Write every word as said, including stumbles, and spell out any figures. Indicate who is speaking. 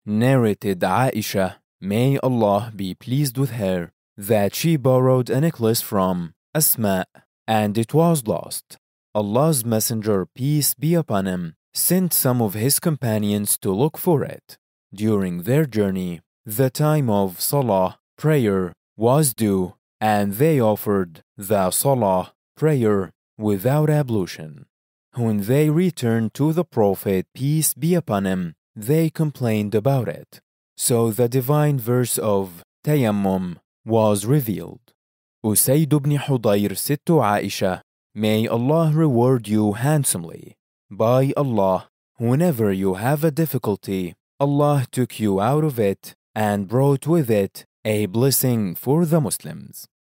Speaker 1: narrated Aisha, may Allah be pleased with her, that she borrowed a necklace from Asma, and it was lost. Allah's Messenger, peace be upon him, sent some of his companions to look for it. During their journey, the time of Salah, prayer, was due, and they offered the Salah, prayer, without ablution. When they returned to the Prophet, peace be upon him, they complained about it. So the divine verse of Tayammum was revealed. Usayd ibn Hudayr said to Aisha, may Allah reward you handsomely. By Allah, whenever you have a difficulty, Allah took you out of it and brought with it a blessing for the Muslims.